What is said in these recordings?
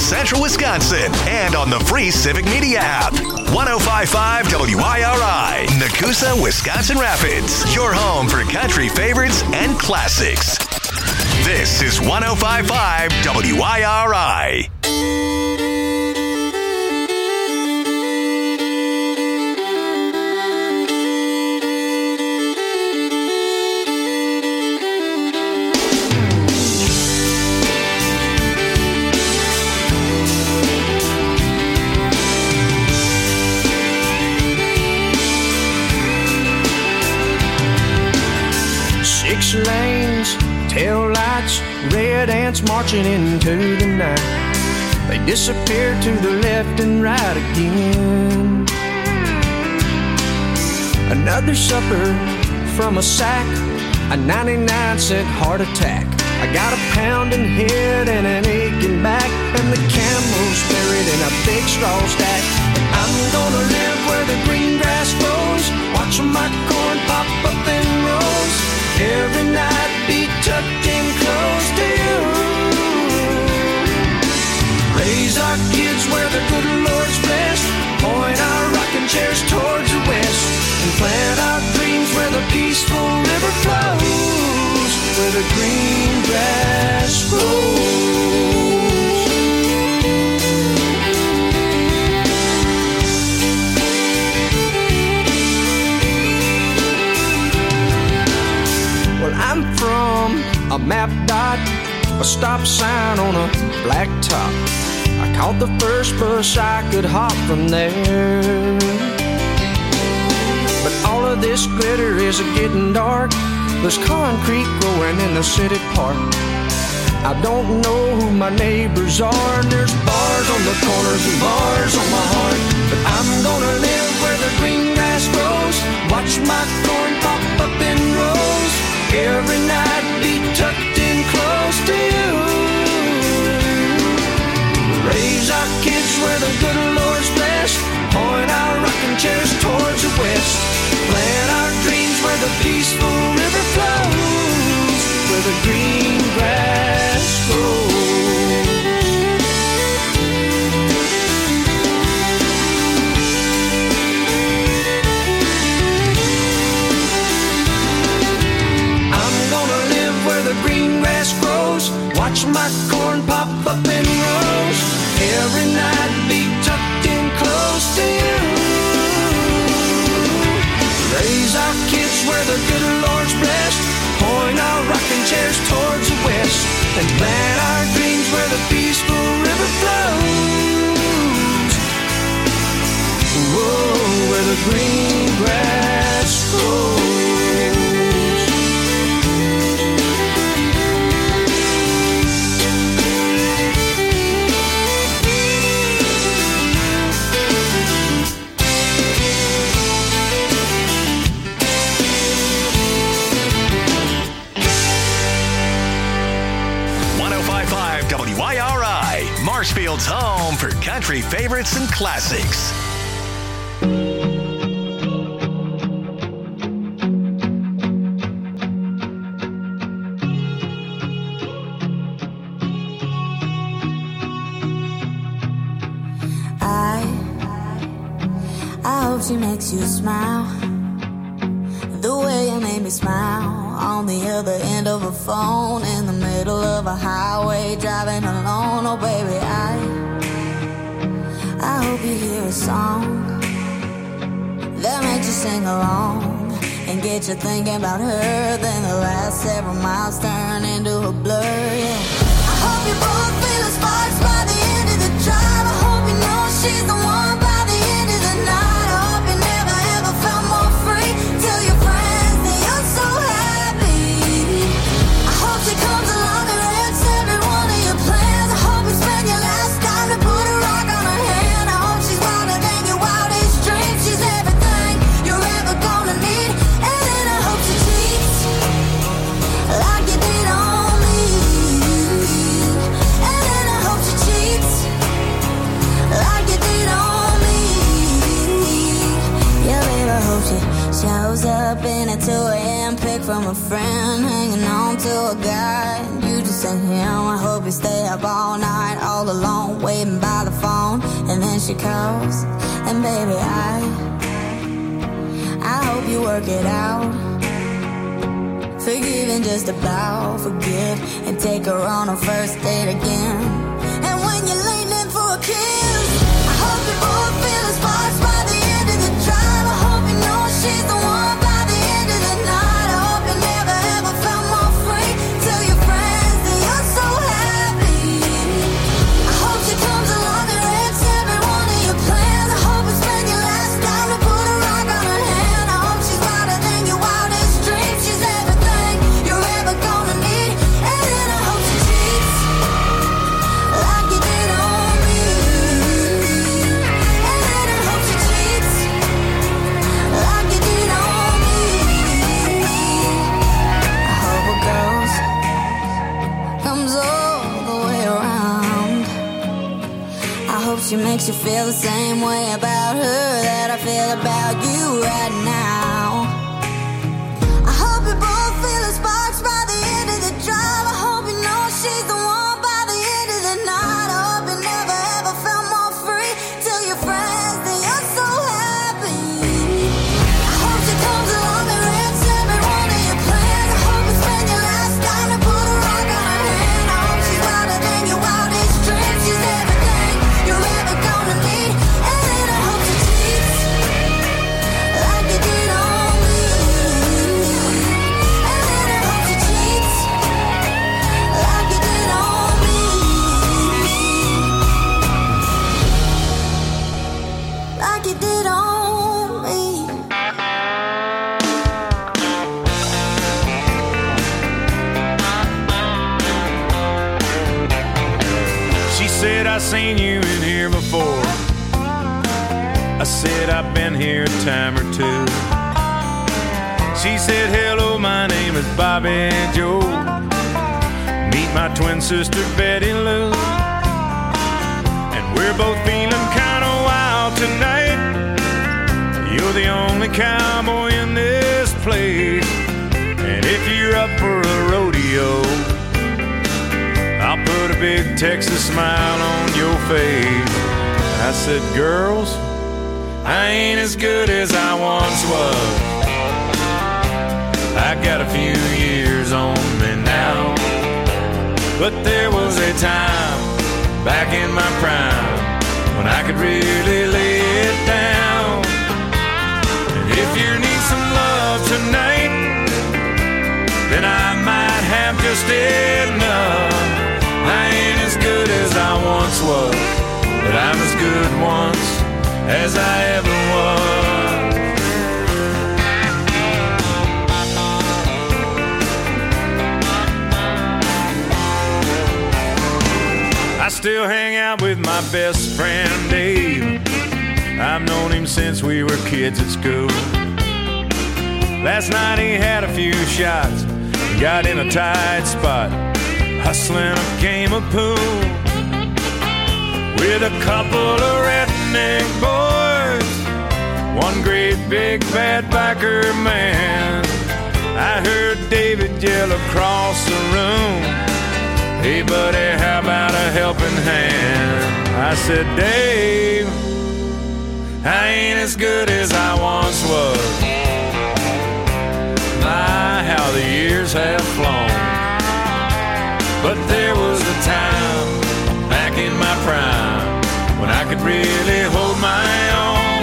Central Wisconsin and on the free Civic Media app. 105.5 WIRI, Nakusa, Wisconsin Rapids. Your home for country favorites and classics. This is 105.5 WIRI. Six lanes, tail lights, red ants marching into the night. They disappear to the left and right again. Another supper from a sack, a 99-cent heart attack. I got a pounding head and an aching back, and the camel's buried in a big straw stack. I'm gonna live where the green grass grows, watch my corn pop up in rows. Every night be tucked in close to you. Raise our kids where the good Lord's blessed, point our rocking chairs towards the west, and plant our dreams where the peaceful river flows, where the green grass grows. Well, I'm from a map dot, a stop sign on a black top. I caught the first bus I could hop from there. But all of this glitter is getting dark. There's concrete growing in the city park. I don't know who my neighbors are, and there's bars on the corners and bars on my heart. But I'm gonna live where the green grass grows, watch my corn pop up in rows. Every night be tucked in close to you. Raise our kids where the good Lord's blessed, point our rocking chairs towards the west, plant our dreams where the peaceful river flows, where the green grass grows. Green grass grows, watch my corn pop up in rows. Every night be tucked in close to you. Raise our kids where the good Lord's blessed, point our rocking chairs towards the west, and plant our dreams where the peaceful river flows. Whoa, where the green grass grows. WIRI, Marshfield's home for country favorites and classics. I hope she makes you smile the way you made me smile on the other end of a phone in the middle of a highway driving alone. Oh baby, I hope you hear a song that makes you sing along and get you thinking about her. Then the last several miles turn into a blur, yeah. I hope you both feel the sparks by the end of the drive. I hope you know she's the one by the end of the night. I hope you never ever felt more free. Tell your friends that you're so happy. I hope she comes along and wrecks every one of your plans. I hope you spend your last time to put a rock on her hand. I hope she's wilder than your wildest dreams. She's everything you're ever gonna need. And then I hope she cheats like you did on me. And then I hope she cheats like you did on me. Yeah, baby, I hope she shows up in a 2 a.m. pic from a friend, hanging on to a guy. You just sent him. I hope you stay up all night, all alone, waiting by the phone. And then she calls, and baby, I hope you work it out. Forgive and just about forgive, and take her on a first date again. And when you're leaning for a kiss, I hope you both feel the sparks by the end of the drive. I hope you know she's the one by the end of the night. I hope you never ever felt more free. Tell your friends that you're so happy. I hope she comes along and wrecks every one of your plans. I hope you spend your last dime to put a rock on her hand. I hope she's louder than your wildest dreams. She's everything you're ever gonna need. And then I hope she cheats like you did on me. And then I hope she cheats like you did on me. I hope a girl's comes all the way around. I hope she makes you feel the same way about her that I feel about you right now. I hope you both feel the sparks by the end of the drive. I hope you know she's the one by the end of the night. I hope you never ever felt more free. Tell your friends that you're so happy. I hope she comes along and wrecks every one of your plans. I hope you spend your last dime to put a rock on her hand. I hope she's louder than your wildest dreams. She's everything you're ever gonna need. And then I hope she cheats like you did on me. And then I hope she cheats like you did on me. Like you did on me. She said, I seen you in here before. I said, I've been here a time or two. She said, hello, my name is Bobby Joe. Meet my twin sister, Betty Lou. And we're both feeling kinda wild tonight. You're the only cowboy in this place. And if you're up for a rodeo, I'll put a big Texas smile on your face. I said, girls, I ain't as good as I once was. I got a few years on me now. But there was a time back in my prime when I could really lay it down. And if you need some love tonight, then I might have just enough. I ain't as good as I once was, but I'm as good once as I ever was. I still hang out with my best friend Dave. I've known him since we were kids at school. Last night he had a few shots and got in a tight spot, hustling a game of pool with a couple of redneck boys, one great big bad biker man. I heard David yell across the room, hey buddy, how about a helping hand? I said, Dave, I ain't as good as I once was. My, how the years have flown. But there was a time back in my prime when I could really hold my own.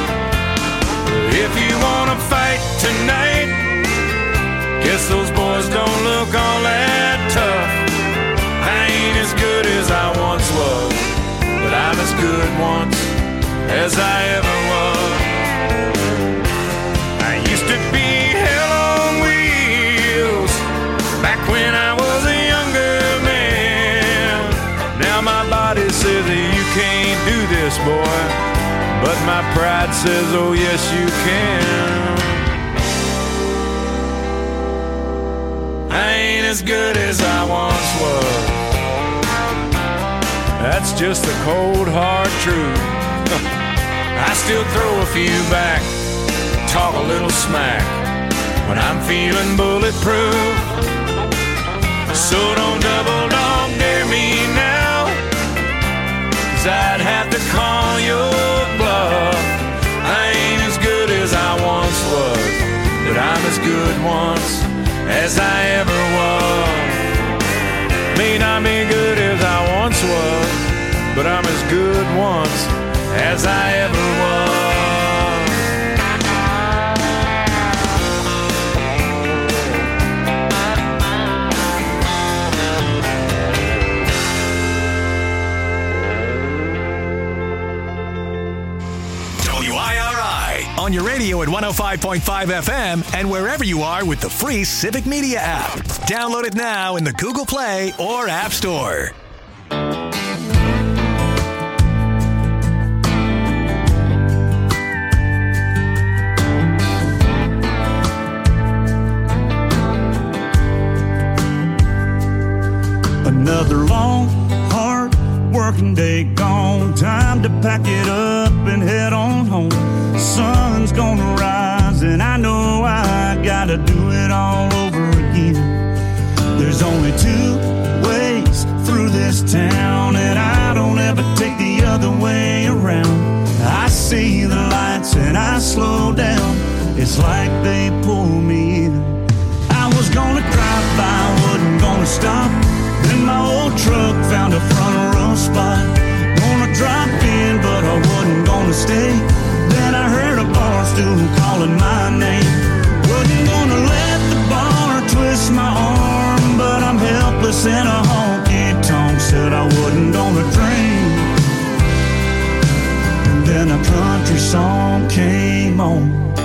If you wanna fight tonight, guess those boys don't look all that tough. I ain't as good as I once was, but I'm as good once as I ever was. I used to be hell on wheels back when I was a younger man. Now my body says that you can't do this, boy, but my pride says, oh yes you can. I ain't as good as I once was. That's just the cold hard truth. I still throw a few back, talk a little smack when I'm feeling bulletproof. So don't double dog dare me now, 'cause I'd have to call your bluff. I ain't as good as I once was, but I'm as good once as I ever was. May not be good as I once was, but I'm as good once as I ever was. WIRI on your radio at 105.5 FM and wherever you are with the free Civic Media app. Download it now in the Google Play or App Store. Another long, hard working day gone. Time to pack it up and head on home. Sun's gonna rise and I know I gotta do it all over again. There's only two ways through this town, and I don't ever take the other way around. I see the lights and I slow down. It's like they pull me in. I was gonna drive by, wasn't gonna stop. Then my old truck found a front row spot. Gonna drop in, but I wasn't gonna stay. Then I heard a bar stool calling my name. Wasn't gonna let the bar twist my arm, but I'm helpless in a honky-tonk. Said I wasn't gonna drink. And then a country song came on.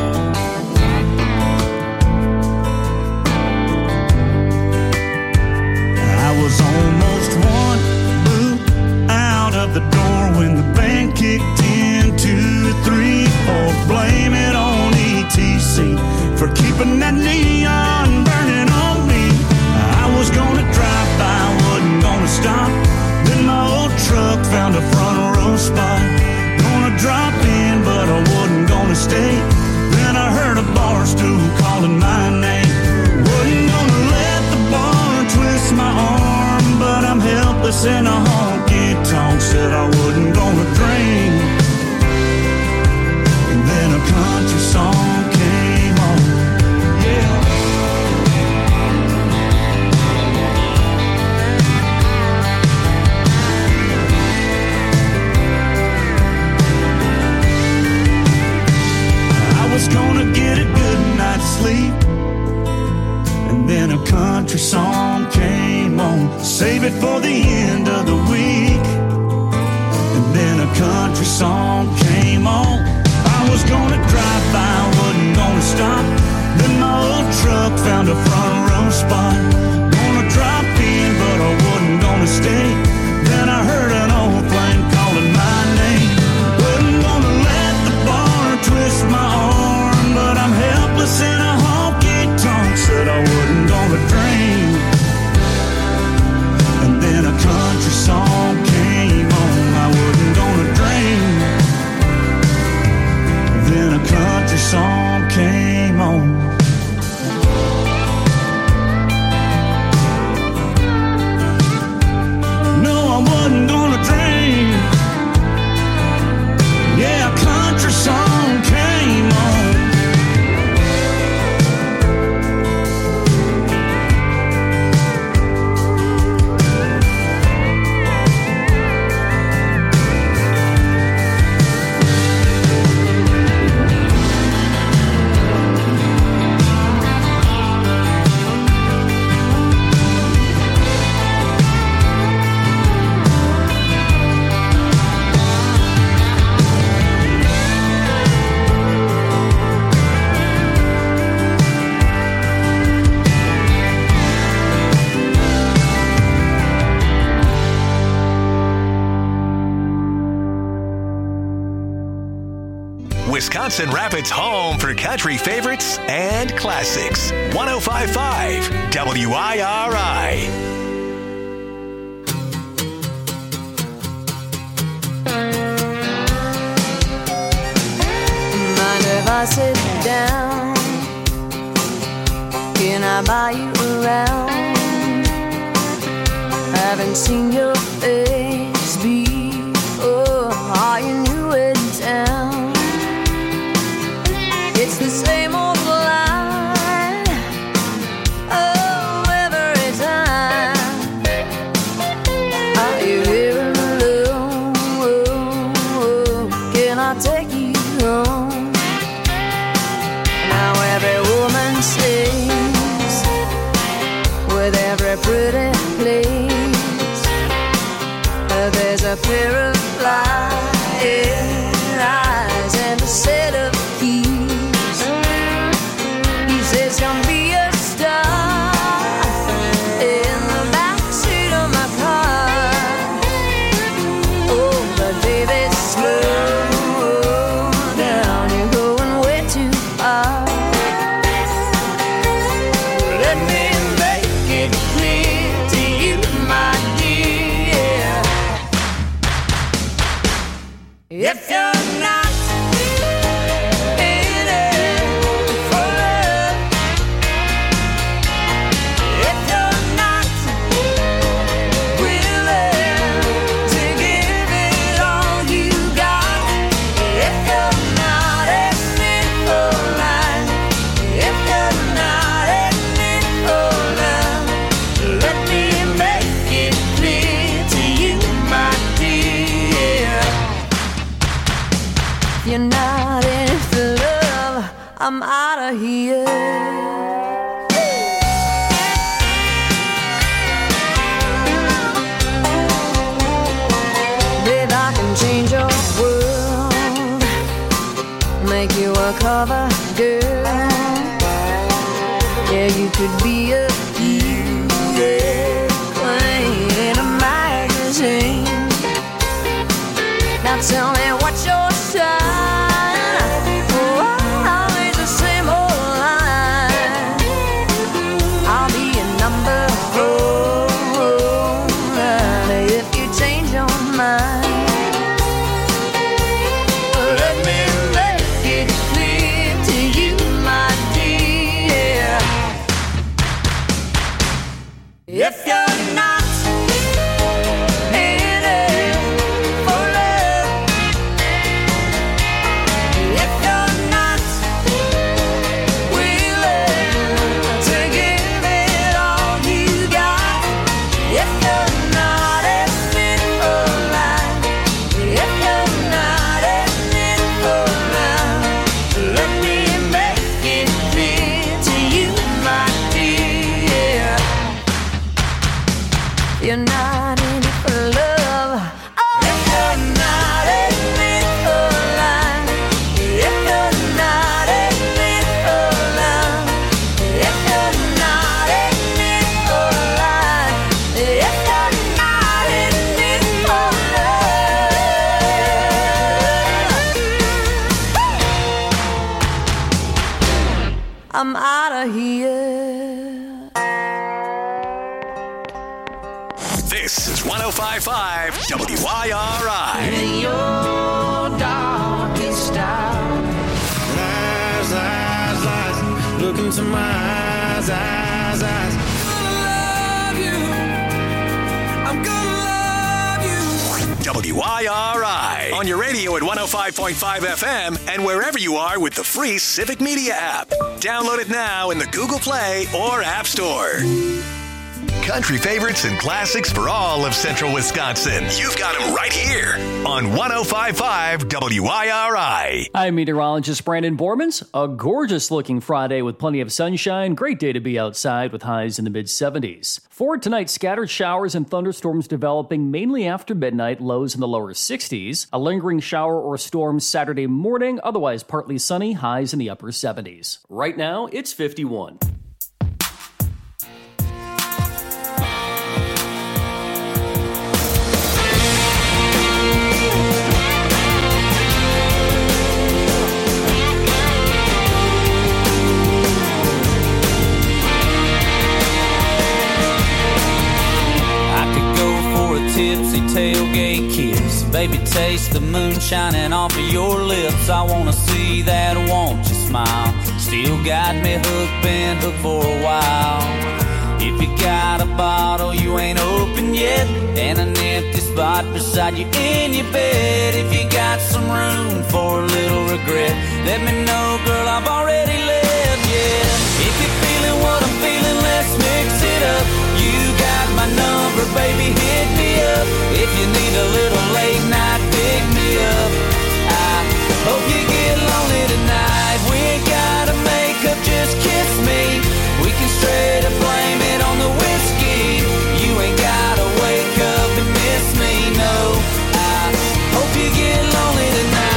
I was almost one boot out of the door when the band kicked in. 2, 3, 4, blame it on ETC for keeping that neon burning on me. I was gonna drive by, wasn't gonna stop. Then my old truck found a front row spot. Gonna drop in, but I wasn't gonna stay. Then I heard a bar stool calling my name. Wasn't gonna let the bar twist my arm, but I'm helpless in a honky-tonk. Said I wasn't gonna drink. And then a country song came on. Yeah. I was gonna get a good night's sleep, and then a country song came on. Save it for the end of the week. And then a country song came on. I was gonna drive by, wasn't gonna stop. Then my old truck found a front row spot. Gonna drop in, but I wasn't gonna stay. Then I heard an old flame calling my name. Wasn't gonna let the bar twist my arm, but I'm helpless in a honky-tonk. Said I wasn't gonna drink. And then a country song came on. I wasn't gonna drink. Then a country song came on. No, I wasn't gonna drink. Yeah, a country song came on. Wisconsin Rapids' home for country favorites and classics. 105.5 WIRI. Mind if I sit down? Can I buy you around? Haven't seen your face before. Are you new in town? It's the same old line, oh, every time. Are you here alone? Can I take you home? Now every woman sings with every pretty place. There's a pair of flying eyes and a set of keys. He says, "Come be a star in the backseat of my car." Oh, but baby, slow down, you're going way too far. Let me make it clear to you, my dear. If you're not in it for love, if you're not willing to give it all you got, if you're not in it for life, if you're not in it for love, let me make it clear to you, my dear. If you're not in it for love, I'm out of here. Babe, I can change your world, make you a cover girl. Yeah, you could be a queen in a magazine. Now tell me what's your sign? Oh, always the same old line. I'll be a number 4 if you change your mind. Let me make it clear to you, my dear. If you're not in it for love, if you're not willing to give it all you got, if you're not in it for life, if you're not in it for love, let me make it clear to you, my dear. You're not in it for love. Oh, if you're not in it for life, if you're not in it for love, if you're not in it for life, if you're not in it for love, I'm out of here. This is 105.5 WIRI. In your darkest hour, Eyes, eyes, eyes, look into my eyes, eyes, eyes. love you. I'm gonna love you. WIRI. On your radio at 105.5 FM and wherever you are with the free Civic Media app. Download it now in the Google Play or App Store. Country favorites and classics for all of central Wisconsin. You've got them right here on 105.5 WIRI. I'm meteorologist Brandon Bormans. A gorgeous looking Friday with plenty of sunshine. Great day to be outside with highs in the mid-70s. For tonight, scattered showers and thunderstorms developing mainly after midnight, lows in the lower 60s. A lingering shower or storm Saturday morning, otherwise partly sunny, highs in the upper 70s. Right now, it's 51. Tipsy tailgate kiss, baby, taste the moon shining off of your lips. I wanna see that, won't you smile? Still got me hooked, been hooked for a while. If If you got a bottle you ain't open yet, and an empty spot beside you in your bed, if you got some room for a little regret, let me know, girl, I've already left, yeah. If you're feeling what I'm feeling, let's mix it up. You got my number, baby, hit me up. If you need a little late night, pick me up. I hope you get lonely tonight. We ain't gotta make up, just kiss me. We can straight up blame it on the whiskey. You ain't gotta wake up and miss me, no. I hope you get lonely tonight.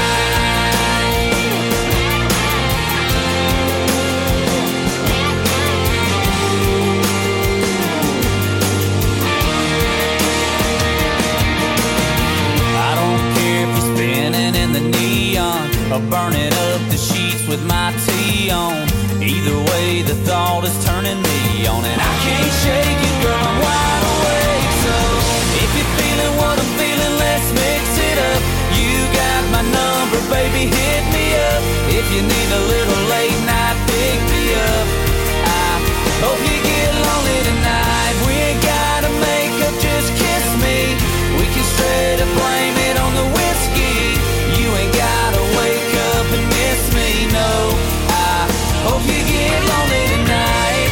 I don't care if you're spinning in the neon or burning up the sheets with my tea on. Either way, the thought is turning me on, and I can't shake it, girl, I'm wide awake. So if you're feeling what I'm feeling, let's mix it up. You got my number, baby, hit me up. If you need a little late night, pick me up. I hope you get lonely tonight. We ain't gotta make up, just kiss me. We can straight up blame it on the whiskey. You ain't gotta wake up and miss me, no. Hope you get lonely tonight.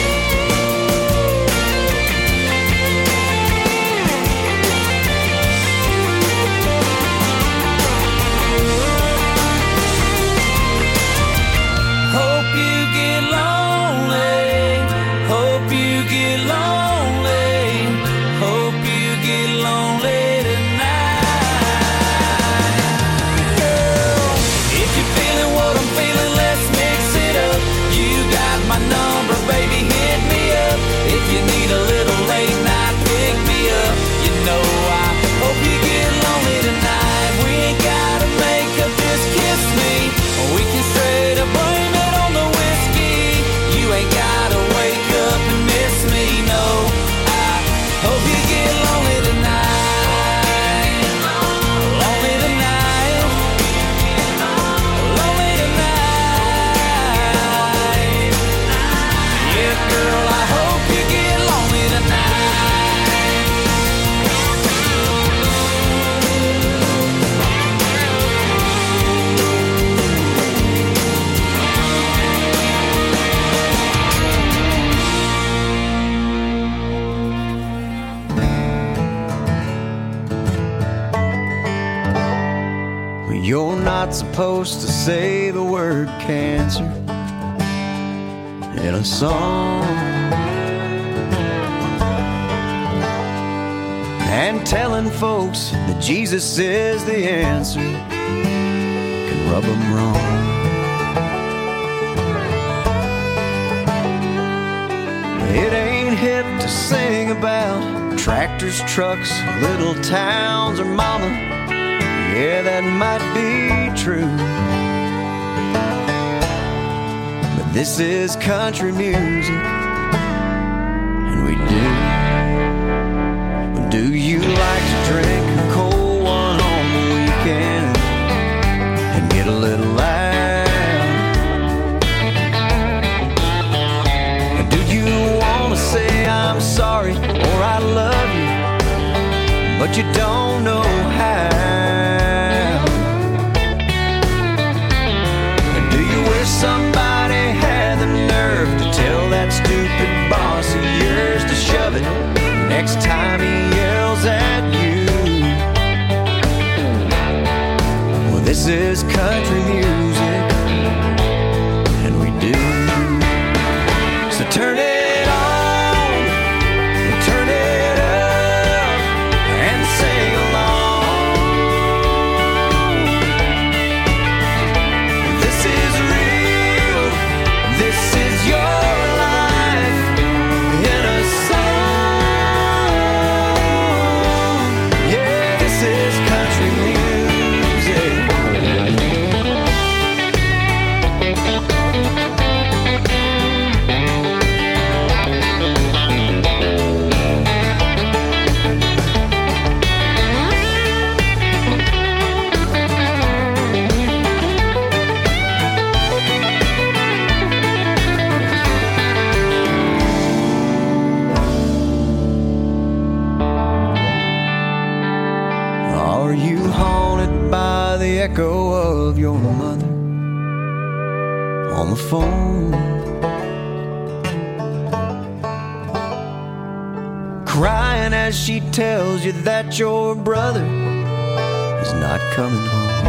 Hope you get lonely. Hope you get lonely. Hope you get lonely tonight. Girl, if you're feeling what I'm feeling, let's mix it up. You got my number, baby, hit me up. If you need a little late night, pick me up. You know I hope you get lonely tonight. We ain't gotta make up, just kiss me. We can straight up blame it on the whiskey. You ain't gotta wake up and miss me, no. I hope you get lonely tonight. Lonely tonight. Lonely tonight. Yeah, girl, I hope you get lonely tonight. Well, you're not supposed to say the word cancer in a song, and telling folks that Jesus is the answer can rub them wrong. It ain't hip to sing about tractors, trucks, little towns, or mama. Yeah, that might be true, but this is country music, and we do. Do you like to drink a cold one on the weekend and get a little loud? Do you want to say I'm sorry or I love you, but you don't know how? Do you wish somebody had the nerve to tell that stupid boss of yours to shove it next time he yells at you? Well, this is country music, and we do. So turn it on, turn it up, and sing along. This is real, this is your life in a song. Yeah, this is country music. the phone. Crying as she tells you that your brother is not coming home.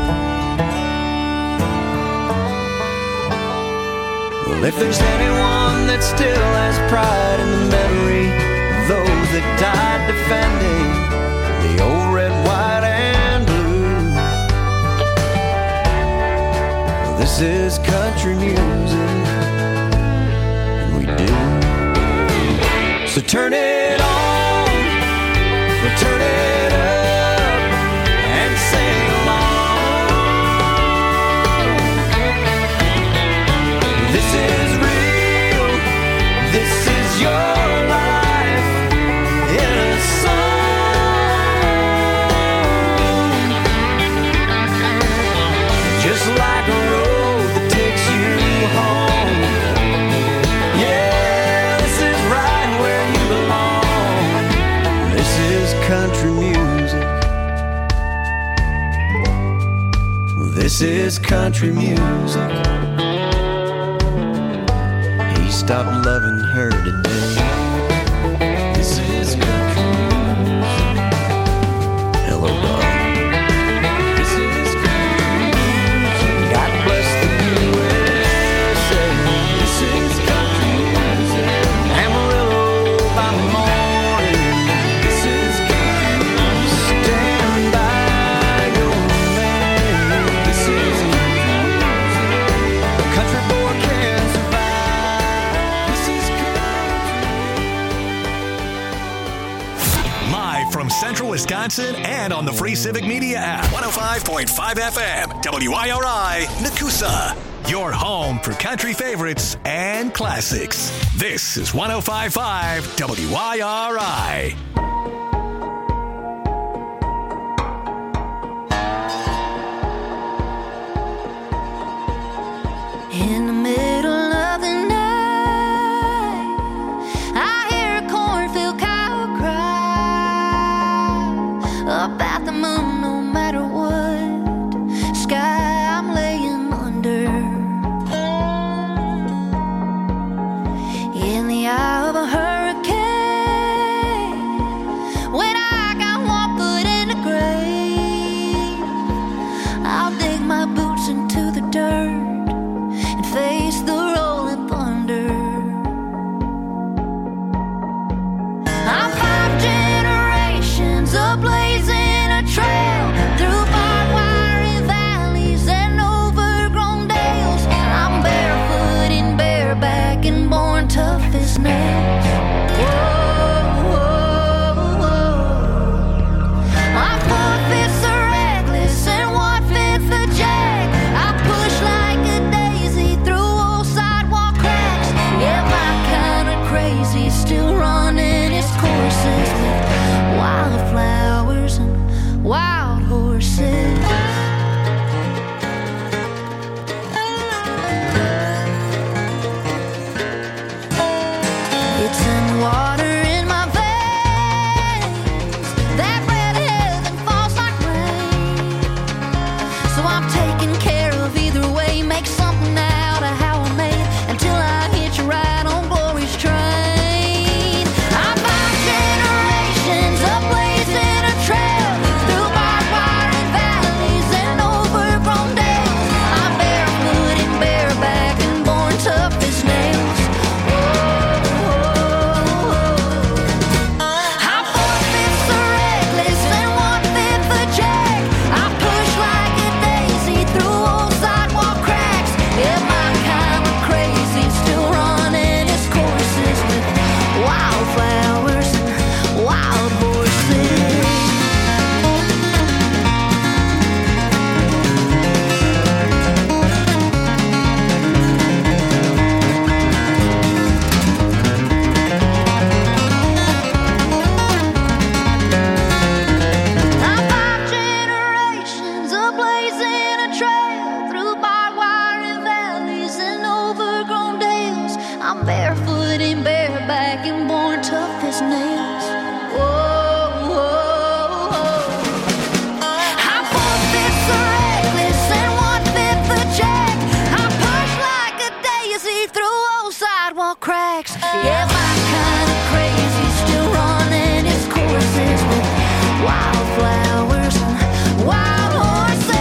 Well, if there's anyone that still has pride in the memory of those that died defending the old red, white, and blue, well, this is country music, and we do. So turn it on, or turn it up, and sing along. This is real, this is your life in a song. Just like a road that takes you home. Yeah, this is right where you belong. This is country music. This is country music. He stopped loving her today. This is country music. Hello, darling. This is country music. God bless the USA. This is country music. Amarillo by morning. This is country music. Stand by your man. This is country music. A country boy can survive. This is country. Live from Central Wisconsin and on the free Civic Media app. 105.5 FM, WIRI, Nakusa. Your home for country favorites and classics. This is 105.5 WIRI. In the middle of the night, I hear a cornfield cow cry about the moon, no matter what sky I'm laying under. In the eye of a hurricane, when I got one foot in the grave, I'll dig my boots into the dirt and face the rolling thunder. I'm 5 generations of blazing a trail through barbed wire valleys and overgrown dales. I'm barefoot and bareback and born tough as nails. Whoa, whoa, whoa. My 4 fists are reckless and 1/5 a jack. I push like a daisy through old sidewalk cracks. Yeah, my kind of crazy, still running its courses with wildflowers and wild horses. It's in the water in my veins. That red heaven falls like rain. So I'm taking care of either way. Make something out of how I made until I hit you right on glory's train. I'm 5 generations of blazing a trail through barbed wire and valleys and overgrown dales. I'm barefoot and bareback and born tough as nails. I'm 4 fists are reckless and 1/5 a jack. I push like a daisy through old sidewalk cracks. Yeah, my kind of crazy, still running its courses with wildflowers and wild horses. I'm 5 generations of blazing a trail through barbed wire and valleys and overgrown dales. I'm barefoot and bareback and born tough as nails. Whoa, whoa, whoa. I'm 4 fists are reckless and 1/5 a jack. I push like a through old sidewalk cracks. Yeah, my kind of crazy still running its courses with wildflowers and wild horses.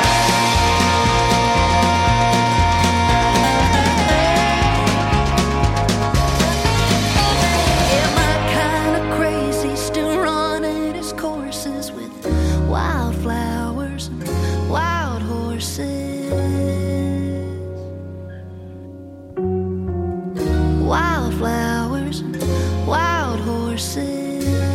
Yeah, my kind of crazy still running its courses with wildflowers and wild horses. Wildflowers and wild horses.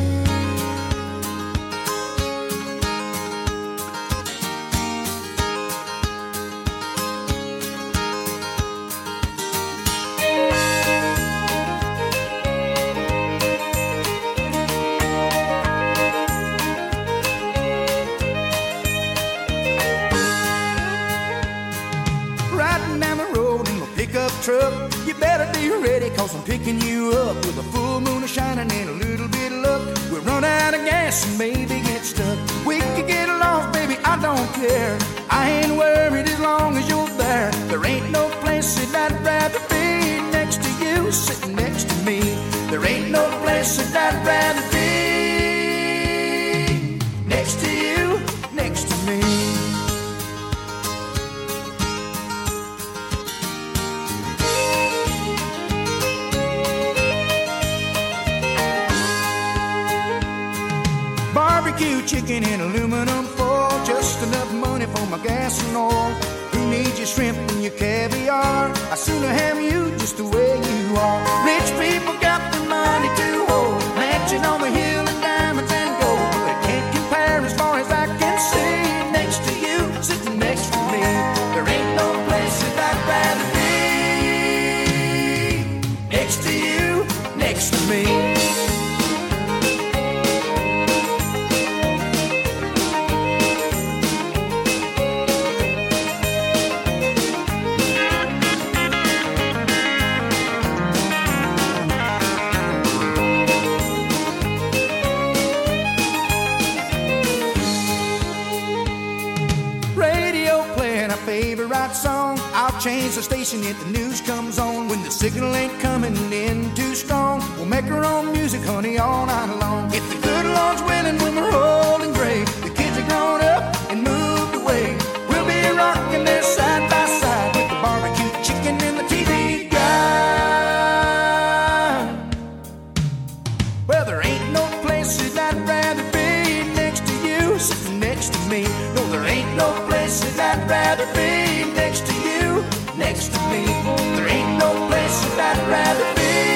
Riding down the road in my pickup truck. You better be ready, cause I'm picking you up with a full moon shining and a little bit of luck. We'll run out of gas and maybe get stuck. We could get lost, baby, I don't care. I ain't worried as long as you're there. There ain't no place that I'd rather be next to you, sitting next to me. There ain't no place that I'd rather be next to you, next to me. Barbecue chicken in aluminum foil, just enough money for my gas and oil. Who needs your shrimp and your caviar? I sooner have you just the way you are. Rich people got the money to hold, mansion on the hill and diamonds and gold. They can't compare as far as I can see. Next to you, sitting next to me. There ain't no place that I'd rather be next to you, next to me. Favorite song, I'll change the station if the news comes on. When the signal ain't coming in too strong, we'll make our own music, honey, all night long. If the good Lord's willing, when we're old and gray, the kids are grown up and moved away, we'll be rocking there side by side with the barbecue chicken and the TV guide. Well, there ain't no place that I'd rather be next to you, sitting next to me. No, there ain't no place that I'd rather be next to you, next to me. There ain't no place that I'd rather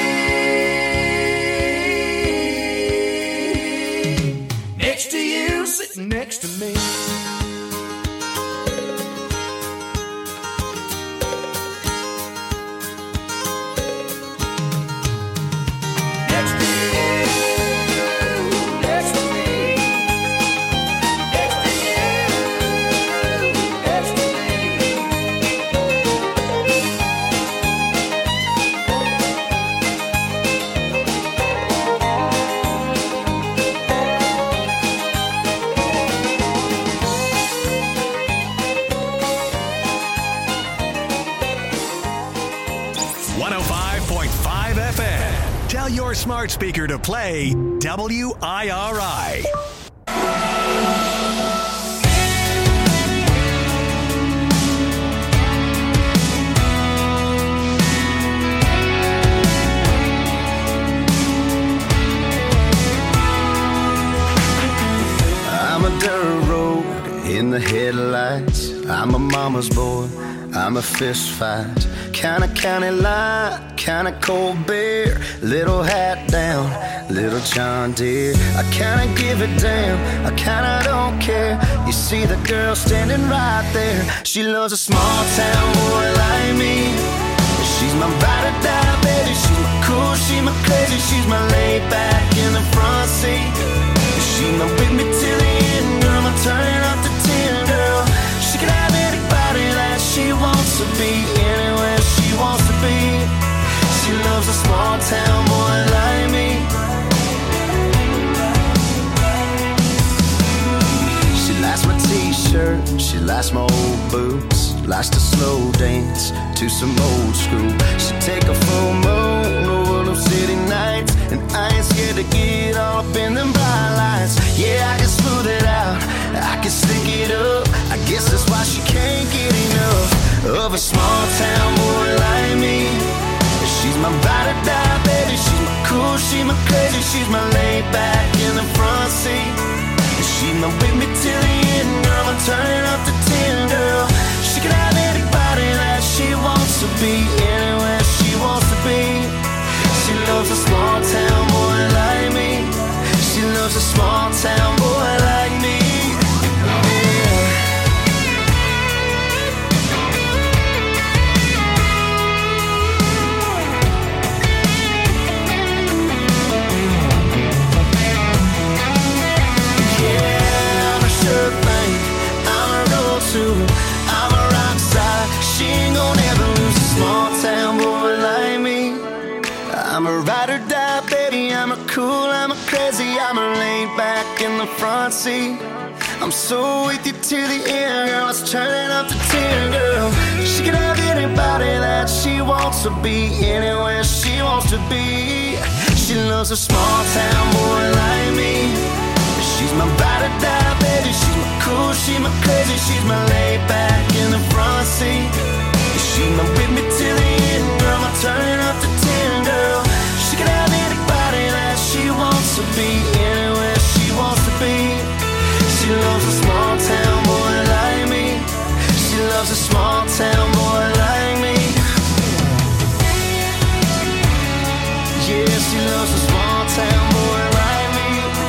be next to you, sitting next to me. Your smart speaker to play WIRI. I'm a dirt road in the headlights. I'm a mama's boy. I'm a fist fight. Kinda county line, kinda cold beer. Little hat down, little John Deere. I kinda give it down, I kinda don't care. You see the girl standing right there. She loves a small town boy like me. She's my ride or die, baby. She's my cool, she's my crazy. She's my laid back in the front seat. She's my with me till the end, girl. I'm turning up to 10, girl. She can have anybody that she wants to be, anywhere she wants to be. She loves a small town boy like me. She likes my t-shirt, she likes my old boots, likes to slow dance to to some old school. She'd take a full moon over them city nights, and I ain't scared to get all up in them bright lights. Yeah, I can smooth it out, I can stick it up. I guess that's why she can't get enough of a small town boy like me. She's my ride or die, baby. She's my cool, she's my crazy, she's my laid back in the front seat. She's my with me till the end, girl. I'm turning up the 10, girl. She can have anybody that she wants to be, anywhere she wants to be. She loves a small town boy like me. She loves a small town boy like me. I'm a rock star. She ain't gonna ever lose a small town boy like me. I'm a ride or die, baby. I'm a cool, I'm a crazy, I'm a laid back in the front seat. I'm so with you to the end, girl. It's turning up the 10, girl. She can have anybody that she wants to be, anywhere she wants to be. She loves a small town boy like me. She's my ride or die, baby. She's my cool, she's my crazy, she's my laid back in the front seat. She's my with me till the end, girl. I'm turning up the 10, girl. She can have anybody that she wants to be, anywhere she wants to be. She loves a small town boy like me. She loves a small town boy like me. Yeah, she loves a small town boy like me.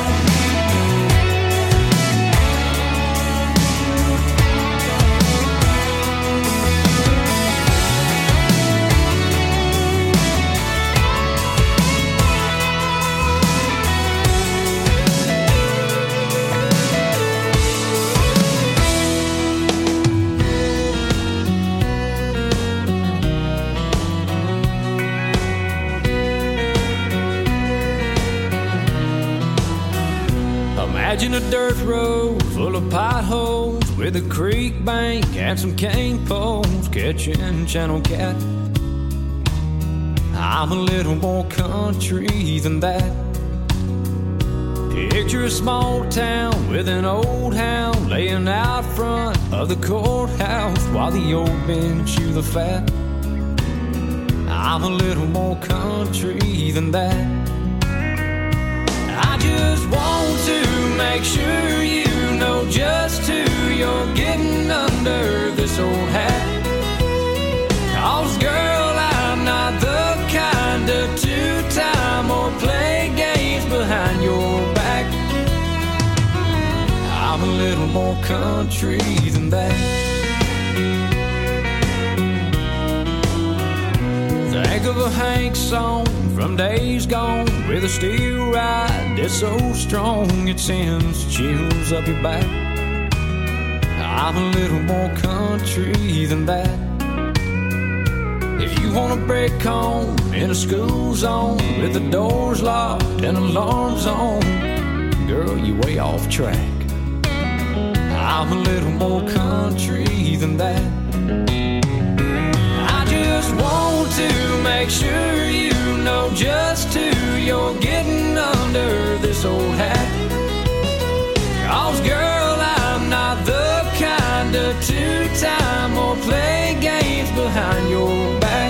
Imagine a dirt road full of potholes with a creek bank and some cane poles catching channel cat. I'm a little more country than that. Picture a small town with an old hound laying out front of the courthouse while the old men chew the fat. I'm a little more country than that. I just want to make sure you know just who you're getting under this old hat. 'Cause girl, I'm not the kind of two-time or play games behind your back. I'm a little more country than that. Think of a Hank song from days gone with a steel ride that's so strong it sends chills up your back. I'm a little more country than that. If you wanna break home in a school zone with the doors locked and alarms on, girl, you way off track. I'm a little more country than that. I just want to make sure you know just who you're getting under this old hat. 'Cause girl, I'm not the kind of two-time or play games behind your back.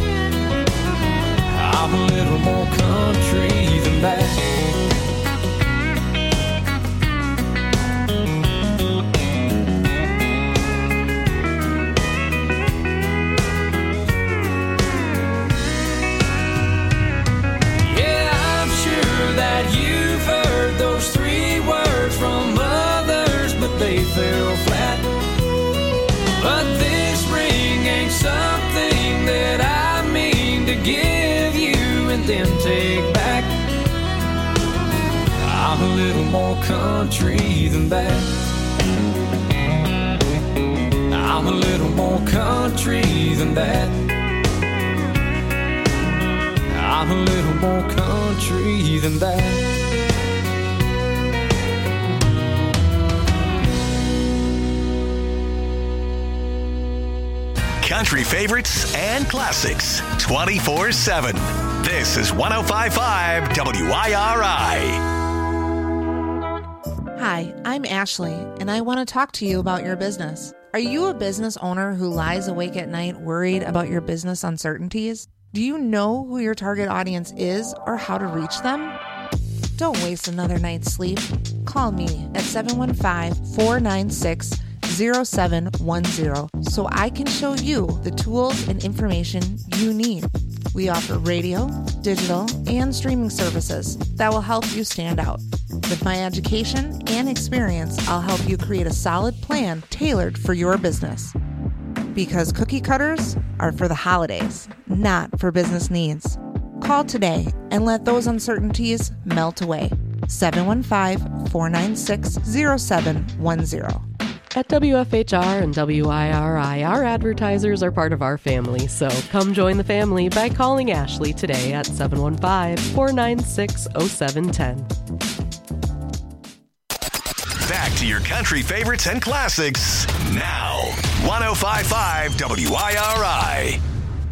I'm a little more country than that. They fell flat. But this ring ain't something that I mean to give you and then take back. I'm a little more country than that. I'm a little more country than that. I'm a little more country than that. country favorites and classics 24/7. This is 105.5 WIRI. Hi, I'm Ashley, and I want to talk to you about your business. Are you a business owner who lies awake at night worried about your business uncertainties? Do you know who your target audience is or how to reach them? Don't waste another night's sleep. Call me at 715-496-0710 so I can show you the tools and information you need. We offer radio, digital, and streaming services that will help you stand out. With my education and experience, I'll help you create a solid plan tailored for your business. Because cookie cutters are for the holidays, not for business needs. Call today and let those uncertainties melt away. 715-496-0710. At WFHR and WIRI, our advertisers are part of our family, so come join the family by calling Ashley today at 715-496-0710. Back to your country favorites and classics now. 105.5 WIRI.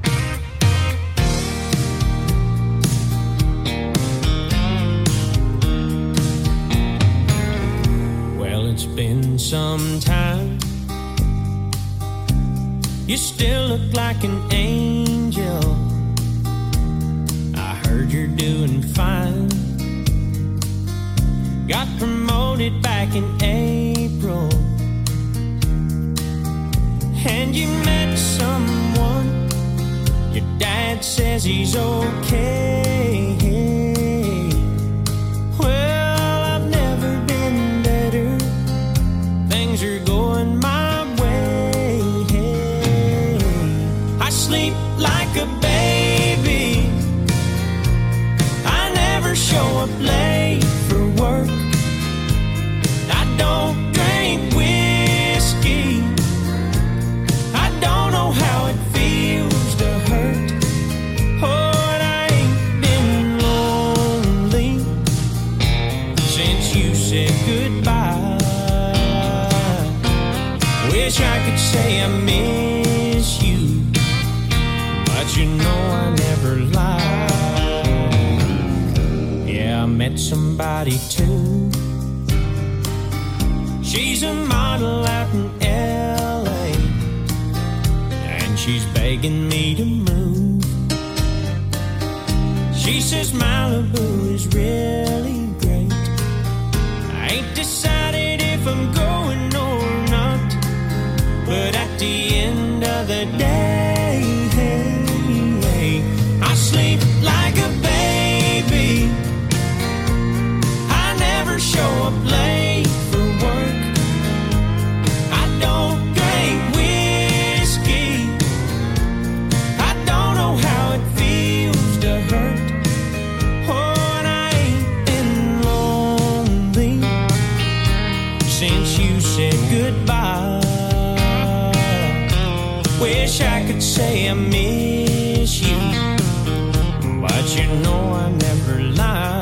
It's been some time. You still look like an angel. I heard you're doing fine. Got promoted back in April. And you met someone. Your dad says he's okay. Well, I've never been better. Things are going my way. I sleep like a baby. I never show up late for work. I don't drink whiskey. I don't know how it feels to hurt. Oh, and I ain't been lonely since you said goodbye. Wish I could say I miss you, but you know I never lie. Yeah, I met somebody too. She's a model out in LA, and she's begging me to move. She says Malibu is really great. I ain't decided if I'm going or not, but at the end of the day, I sleep like a baby. I never show up late for work. I don't drink whiskey. I don't know how it feels to hurt. Oh, and I ain't been lonely since you said goodbye. Wish I could say I miss you, but you know I never lie.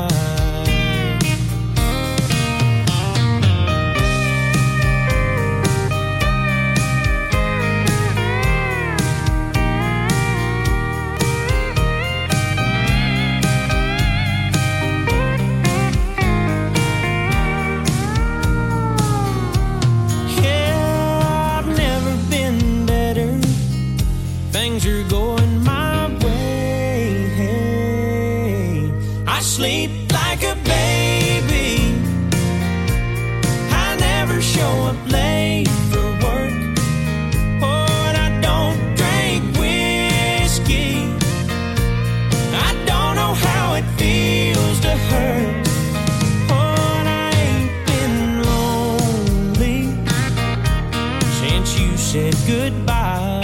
Things are going my way. I sleep like a baby. I never show up late for work. Oh, and I don't drink whiskey. I don't know how it feels to hurt. Oh, and I ain't been lonely since you said goodbye.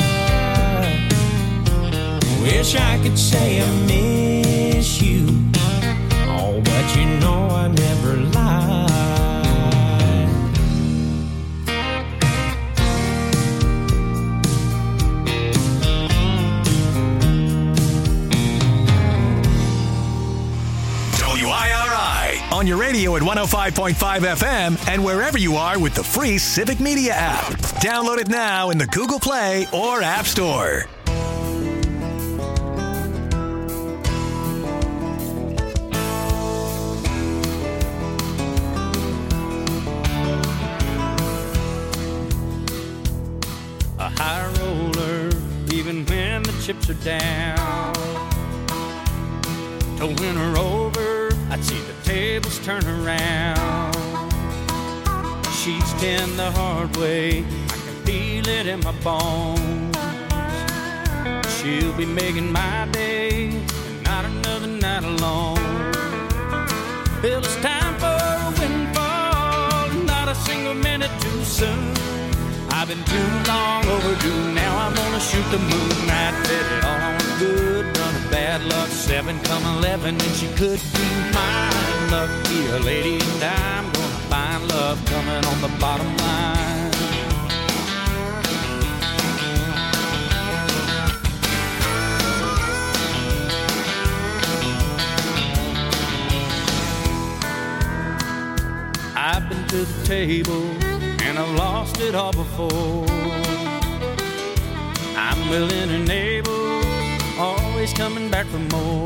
Wish I could say I miss you. Oh, but you know I never lie. WIRI on your radio at 105.5 FM and wherever you are with the free Civic Media app. Download it now in the Google Play or App Store. A high roller, even when the chips are down. To win her over, I'd see the tables turn around. She's tend the hard way, I can feel it in my bones. She'll be making my day, and not another night alone. Well, it's time for a windfall, not a single minute too soon. I've been too long overdue, now I'm gonna shoot the moon. I bet it all on a good run of bad luck, 7 come 11, and she could be mine. Lucky a lady, and I'm gonna find love coming on the bottom line. I've been to the table, and I've lost it all before. I'm willing and able, always coming back for more.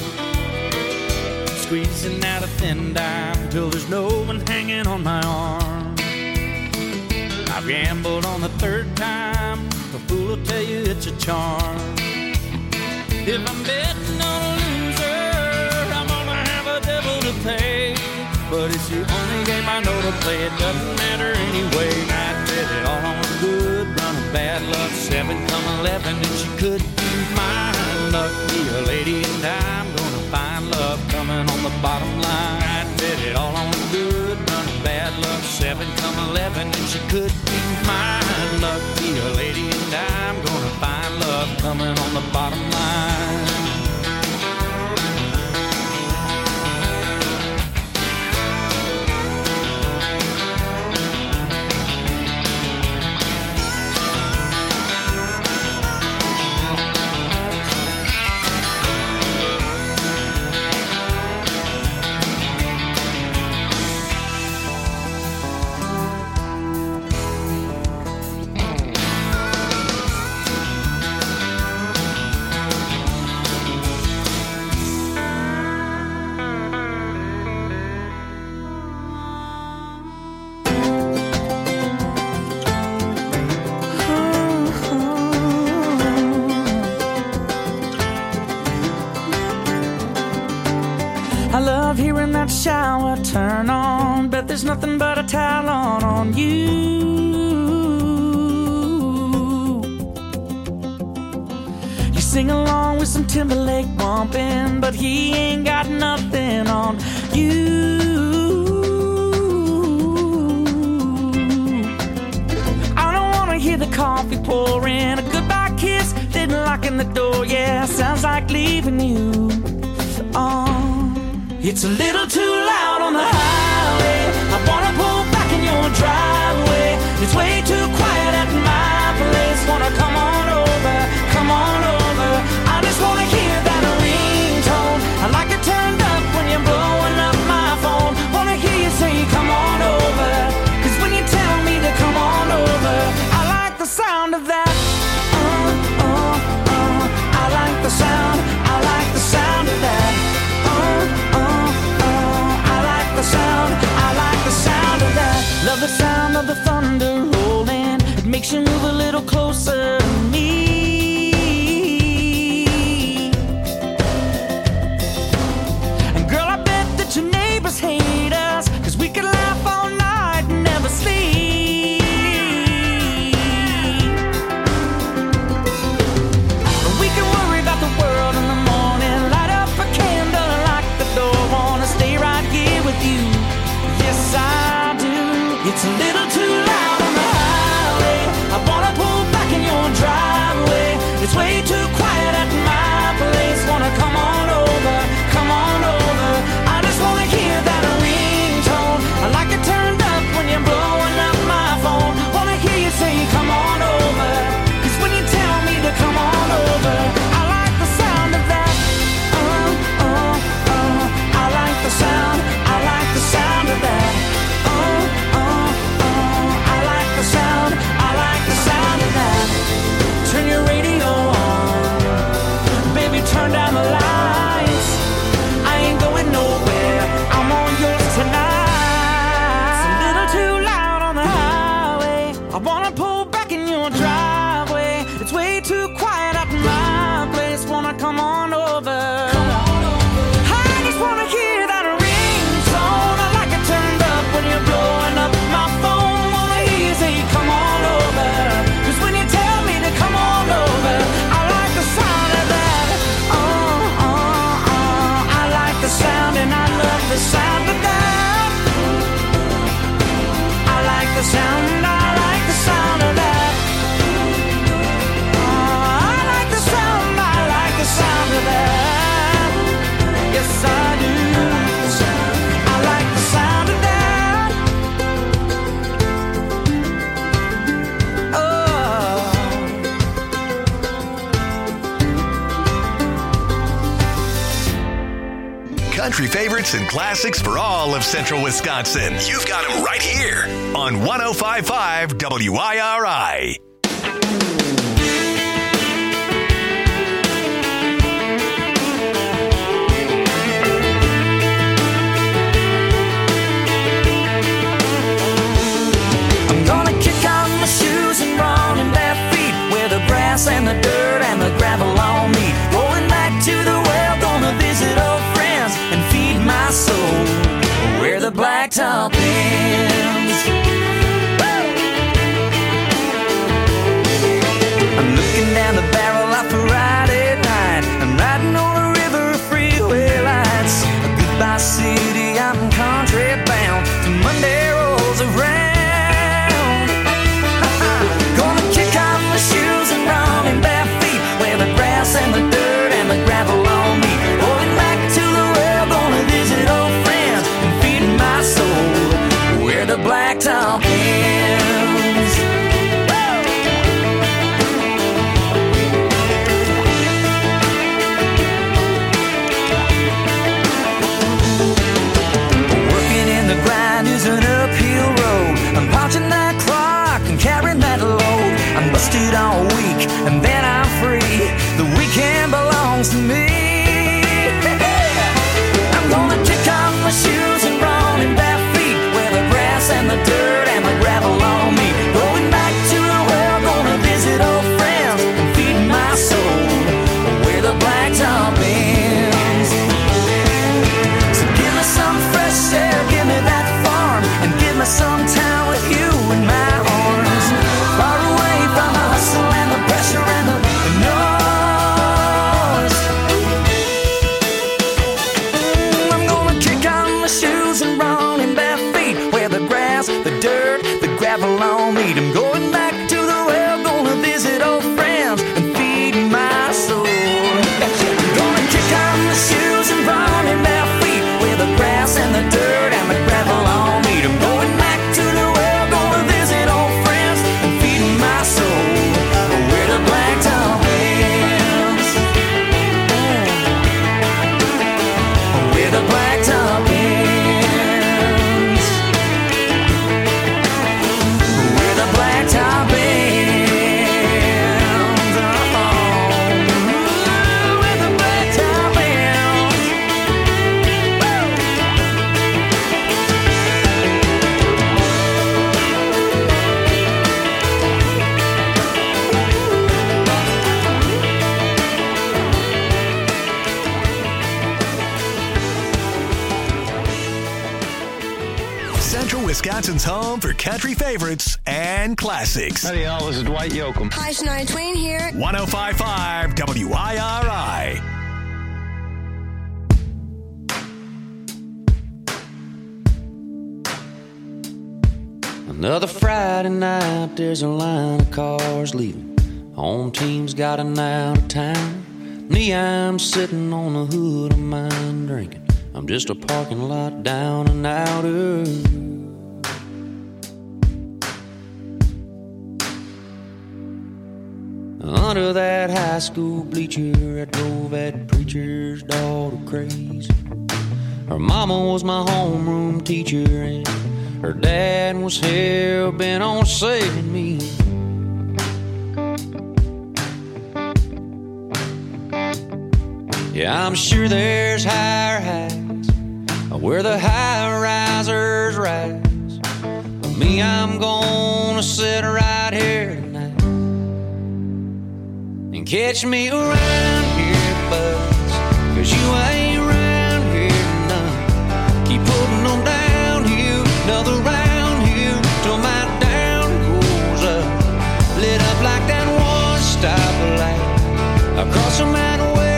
Squeezing out a thin dime till there's no one hanging on my arm. I've gambled on the third time, a fool will tell you it's a charm. If I'm betting on a loser, I'm gonna have a devil to pay. But it's the only game I know to play, it doesn't matter anyway. I bet it all on a good run of bad luck, 7 come 11, and she could be mine. Lucky a lady, and I'm gonna find love coming on the bottom line. I bet it all on a good run of bad luck, 7 come 11, and she could be mine. Lucky a lady, and I'm gonna find love coming on the bottom line. I love hearing that shower turn on, bet there's nothing but a towel on you. You sing along with some Timberlake bumping, but he ain't got nothing on you. I don't wanna hear the coffee pouring, a goodbye kiss, then locking the door. Yeah, sounds like leaving you. It's a little too loud on the highway. I wanna pull back in your driveway. It's way too quiet at my place. Wanna come on over, come on over. I just wanna hear that ringtone. I like it turned up when you're blowing up my phone. Wanna hear you say come on over, 'cause when you tell me to come on over, I like the sound of that. I like the sound, I like the sound of that. I like Country favorites and classics for all of central Wisconsin. You've got them right here on 105.5 WIRI. I'm gonna kick off my shoes and run in bare feet where the grass and the dirt and the gravel all meet. Going back to the well, gonna visit old friends and feed my soul where the blacktop ends. I'm looking down the barrel of a Friday night. I'm riding on a river, freeway lights. A goodbye city, I'm country bound. till Monday rolls around. Gonna kick off my shoes and run in bare feet where the grass and the dirt and the gravel on me. Going back to the well, gonna visit old friends and feed my soul where the blacktop ends. Working in the grind is an uphill road. I'm punching that clock and carrying that load. I'm busted all week and then I'm free. The weekend belongs to me. I'm gonna kick off my shoes and run in bare feet where the grass and the dirt and the gravel on me. Going back to the well, gonna visit old friends and feed my soul where the blacktop ends. So give me some fresh air, give me that farm, and give me some time with you in my arms. Far away from the hustle and the pressure and the noise. I'm gonna kick on my shoes and run in bare feet where the grass, the dirt, the gravel all meet. I'm going back to the well, gonna visit old friends and feed my soul. I'm gonna kick on my shoes and run in bare feet where the grass and the dirt and the gravel all meet. I'm going back to the well, gonna visit old friends and feed my soul where the blacktop ends. Where the blacktop ends. Where the blacktop ends. Oh, where the blacktop ends. Central Wisconsin's home for country favorites and classics. Howdy, y'all. This is Dwight Yoakam. Hi, Shania Twain here. 105.5 WIRI. Another Friday night, there's a line of cars leaving. Home team's got an out of town. Me, I'm sitting on the hood of mine drinking. I'm just a parking lot down and outer. Under that high school bleacher, I drove that preacher's daughter crazy. Her mama was my homeroom teacher, and her dad was hell-bent on saving me. Yeah, I'm sure there's higher heights where the high-risers rise. But me, I'm gonna sit right here tonight and catch me around here, buzz, 'cause you ain't around here none. Keep putting them downhill, another round here, till my down goes up. Lit up like that one-stop light across the mountain.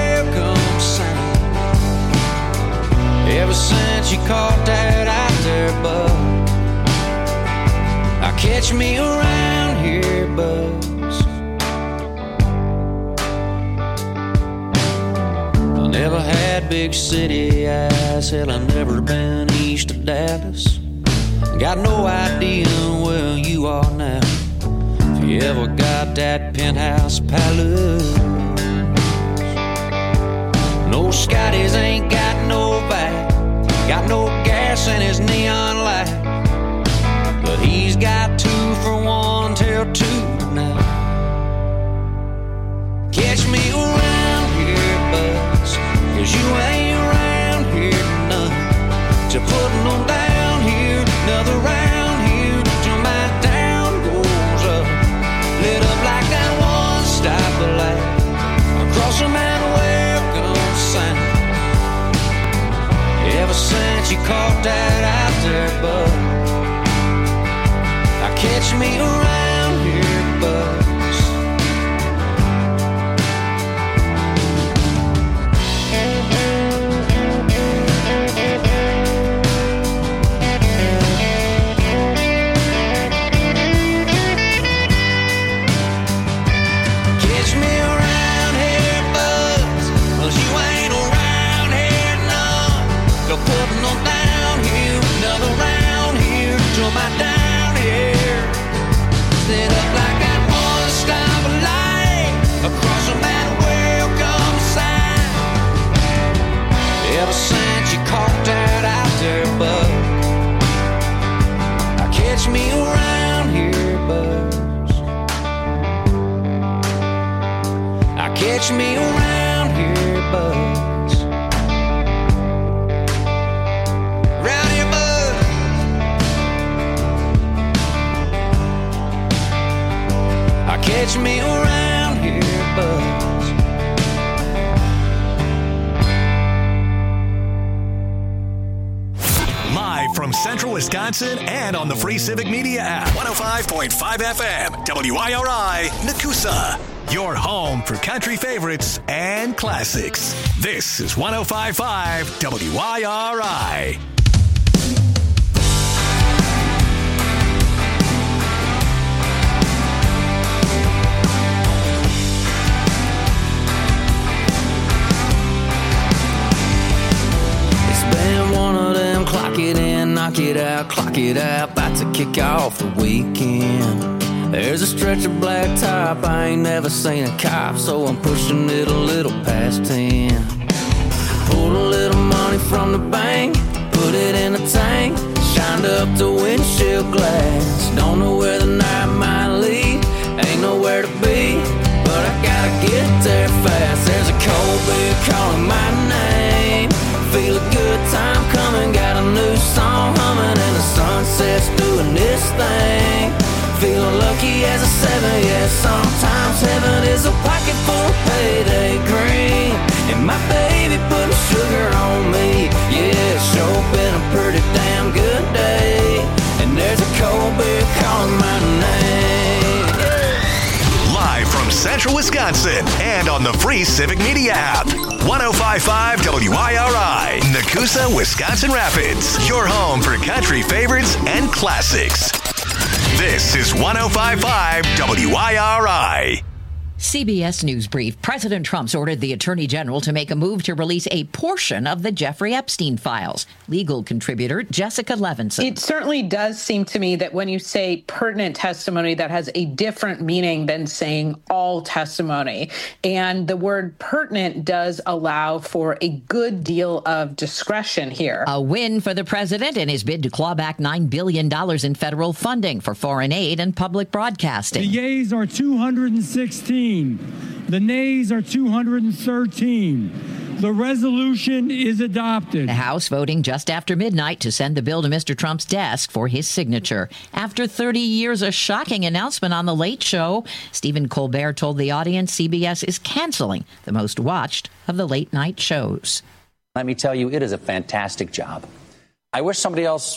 Ever since you caught that out there, bud, I catch me around here, buzz. I never had big city eyes, hell, I never been east of Dallas. Got no idea where you are now, if you ever got that penthouse palace. No, Scotty's ain't got no back, got no gas in his neon light, but he's got 2 for 1 till 2 tonight. Catch me around here, buzz, 'cause you ain't around here none. So putting on down here, another round here, till my down goes up. Lit up like that one-stop light across a mountain, welcome sign. Ever since you caught that out there, bud, catch me around here, buzz. Putting on down here, another round here, till my down here. Set up like that one-stop light across a man welcome sign. Ever since you caught that out there, bud, catch me around here, buzz. Catch me around here, buzz. Catch me around here, buzz. Live from Central Wisconsin and on the free Civic Media app. 105.5 FM, WIRI, Nakusa. Your home for country favorites and classics. This is 105.5 WIRI. One of them clock it in, knock it out, clock it out, about to kick off the weekend. There's a stretch of blacktop, I ain't never seen a cop, so I'm pushing it a little past 10. Pulled a little money from the bank, put it in a tank, shined up the windshield glass. Don't know where the night might lead, ain't nowhere to be, but I gotta get there fast. There's a cold beer calling my name. Feel a good time coming, got a new song humming, and the sunset's doing this thing. Feeling lucky as a 7, yeah, sometimes heaven is a pocket full of payday green. And my baby putting sugar on me, yeah, it's sure been a pretty damn good day. And there's a cold beer calling my name. Live from Central Wisconsin and on the free Civic Media app. 105.5 WIRI, Nakusa, Wisconsin Rapids. Your home for country favorites and classics. This is 105.5 WIRI. CBS News Brief. President Trump's ordered the Attorney General to make a move to release a portion of the Jeffrey Epstein files. Legal contributor Jessica Levinson. It certainly does seem to me that when you say pertinent testimony, that has a different meaning than saying all testimony. And the word pertinent does allow for a good deal of discretion here. A win for the president in his bid to claw back $9 billion in federal funding for foreign aid and public broadcasting. The yeas are 216. The nays are 213. The resolution is adopted. The House voting just after midnight to send the bill to Mr. Trump's desk for his signature. After 30 years, a shocking announcement on The Late Show. Stephen Colbert told the audience CBS is canceling the most watched of the late night shows. Let me tell you, it is a fantastic job. I wish somebody else